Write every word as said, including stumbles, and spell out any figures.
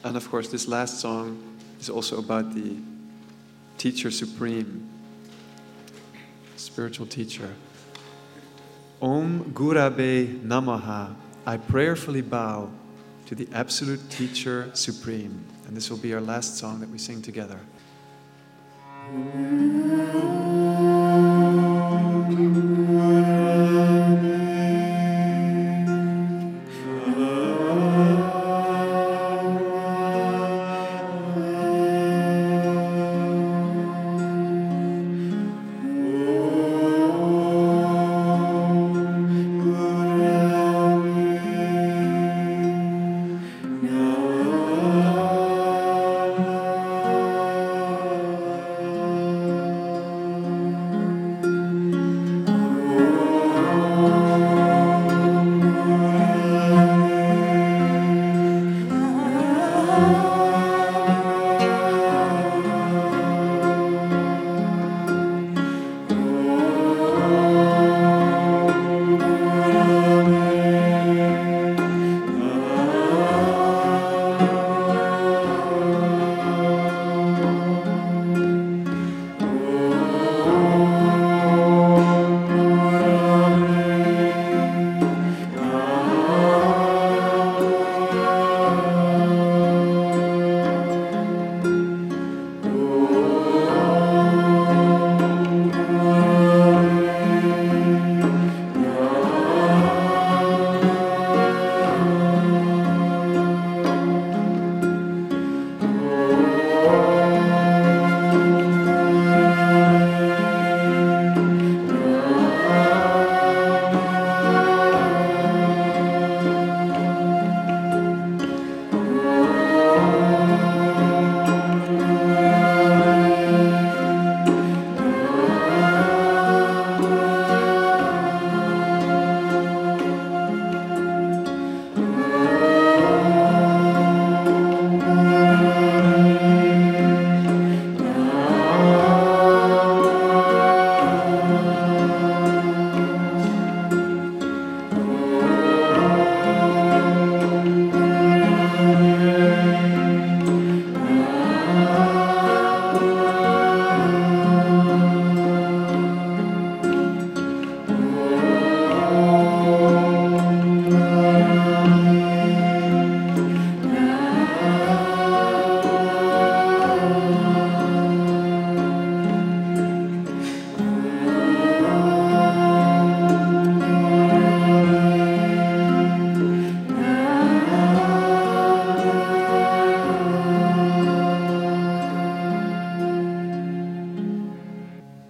And of course, this last song is also about the Teacher Supreme, spiritual teacher. Om Gurave Namaha. I prayerfully bow to the Absolute Teacher Supreme. And this will be our last song that we sing together.